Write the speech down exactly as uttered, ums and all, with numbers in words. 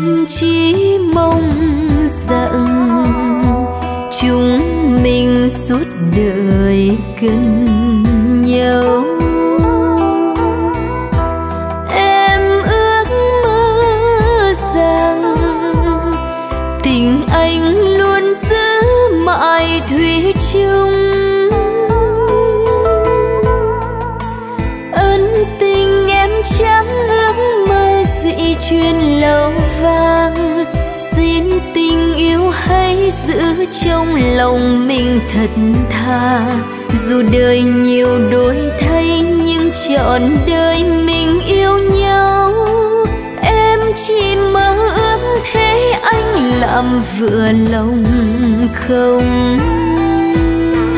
em chỉ mong rằng chúng mình suốt đời gần nhau. Em ước mơ rằng tình anh luôn giữ mãi thủy chung. Ân tình em chẳng ước mơ dị truyền lâu vang. Xin tình yêu hãy giữ trong lòng mình thật thà. Dù đời nhiều đổi thay nhưng trọn đời mình yêu nhau. Em chỉ mơ ước thế anh làm vừa lòng không.